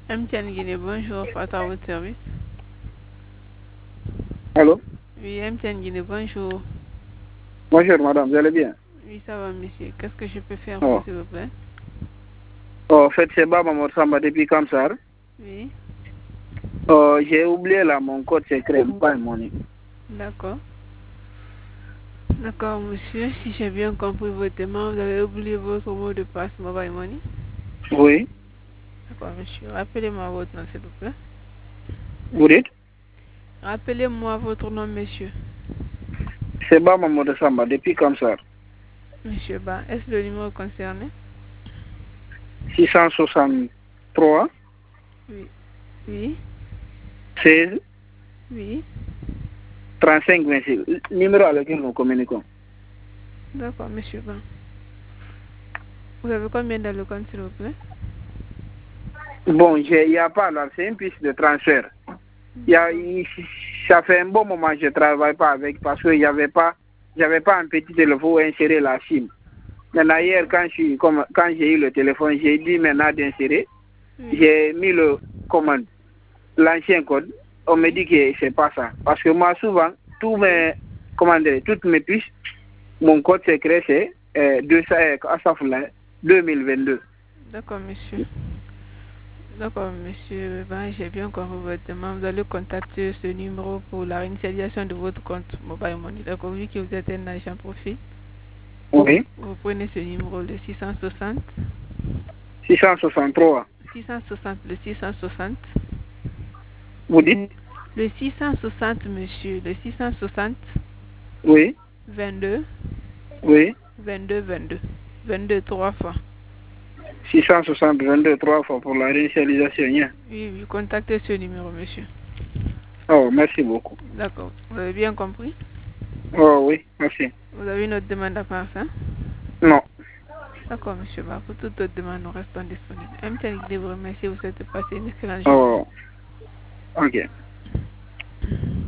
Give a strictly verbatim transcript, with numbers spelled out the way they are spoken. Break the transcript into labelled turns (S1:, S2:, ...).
S1: M T N Guinée, bonjour, à votre service.
S2: Allô?
S1: Oui, M T N Guinée, bonjour.
S2: Bonjour madame, vous allez bien?
S1: Oui, ça va monsieur. Qu'est-ce que je peux faire pour vous,
S2: Oh.
S1: s'il vous plaît?
S2: Oh, en fait, c'est Baba Morsamba depuis Kamsar.
S1: Oui.
S2: Oh, j'ai oublié là mon code secret, Mobile Money.
S1: D'accord. D'accord, monsieur. Si j'ai bien compris votre demande, vous avez oublié votre mot de passe Mobile Money.
S2: Oui.
S1: D'accord, monsieur. Rappelez-moi votre nom, s'il vous plaît.
S2: Vous dites?
S1: Rappelez-moi votre nom, monsieur.
S2: C'est Baba Morsamba depuis Kamsar.
S1: Monsieur Ba, est-ce le numéro concerné?
S2: six cent soixante-trois,
S1: Oui. Oui.
S2: seize,
S1: Oui.
S2: trente-cinq, vingt-six. Numéro avec lequel nous communiquons.
S1: D'accord, monsieur Ba. Vous avez combien dans le compte, s'il vous plaît?
S2: Bon, il n'y a pas là, c'est une piste de transfert. Y a, y, ça fait un bon moment que je ne travaille pas avec parce qu'il n'y avait pas, j'avais pas un petit téléphone où insérer la SIM. Maintenant, hier, quand j'ai quand eu le téléphone, j'ai dit maintenant d'insérer.
S1: Oui.
S2: J'ai mis le commande, l'ancien code. On
S1: Oui.
S2: me dit que c'est pas ça. Parce que moi, souvent, tous mes, comment dire, toutes mes puces, mon code secret, c'est euh, deux mille vingt-deux.
S1: D'accord, monsieur. D'accord, monsieur. Ben, j'ai bien compris votre demande. Vous allez contacter ce numéro pour la réinitialisation de votre compte Mobile Money. D'accord, vu que vous êtes un agent profil.
S2: Oui.
S1: Vous prenez ce numéro, le six cent soixante.
S2: six cent soixante-trois.
S1: six cent soixante, le six cent soixante.
S2: Vous dites?
S1: Le six cent soixante, monsieur. Le six cent soixante.
S2: Oui.
S1: vingt-deux.
S2: Oui.
S1: vingt-deux, vingt-deux. vingt-deux, trois fois.
S2: six cent soixante, vingt-deux, trois fois pour la réinitialisation. Yeah.
S1: Oui, oui, contactez ce numéro, monsieur.
S2: Oh, merci beaucoup.
S1: D'accord. Vous avez bien compris?
S2: Oh, oui, merci.
S1: Vous avez une autre demande à part ça?
S2: Non.
S1: D'accord, monsieur. Bah, pour toute autre demande, nous restons disponibles. M T N vous remercie. Vous souhaite passer une excellente journée.
S2: Oh, ok.